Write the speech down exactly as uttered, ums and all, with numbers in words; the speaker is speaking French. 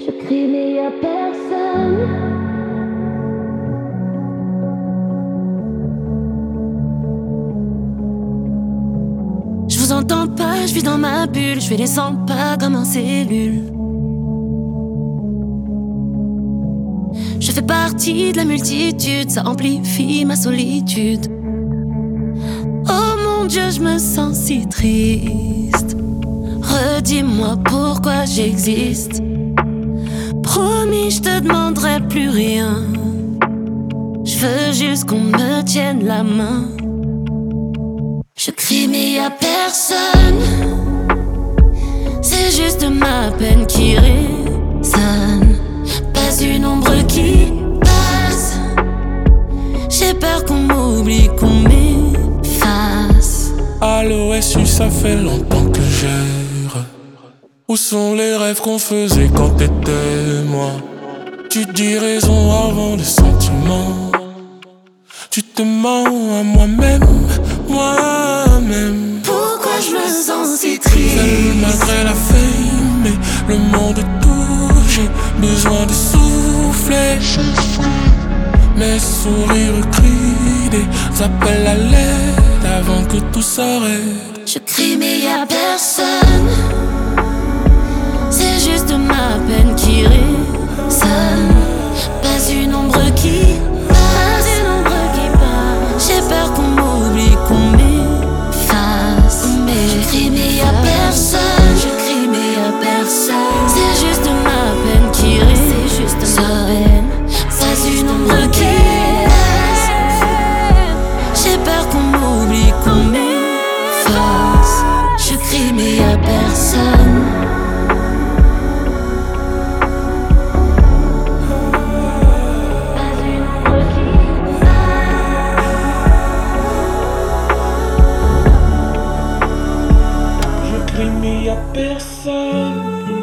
Je crie mais y a personne. Je vous entends pas, je vis dans ma bulle. Je fais les cent pas comme en cellule. Je fais partie de la multitude, ça amplifie ma solitude. Oh mon Dieu, je me sens si triste. Redis-moi pourquoi j'existe. Promis, je te demanderai plus rien. Je veux juste qu'on me tienne la main. Je crie mais y a personne. C'est juste ma peine qui résonne. Pas une ombre qui passe. J'ai peur qu'on m'oublie, qu'on m'efface. À l'O S U ça fait longtemps que j'erre. Où sont les rêves qu'on faisait quand t'étais moi? Tu dis raison avant les sentiments. Tu te mens à moi-même, moi-même. Pourquoi je me sens si triste? Seul malgré la fame et le monde tout, j'ai besoin de souffler. Mes sourires crient des appels à l'aide avant que tout s'arrête. Je crie mais y a personne. C'est juste ma peine qui résonne. Pas une ombre qui passe, une ombre qui passe. J'ai peur qu'on m'oublie, qu'on m'efface. Mais je crie mais y a personne. Je crie mais y a personne. C'est juste ma peine qui résonne. C'est juste ma peine. Pas une ombre qui passe. J'ai peur qu'on m'oublie, qu'on m'efface. Je crie mais y a personne. Je crie mais y'a personne.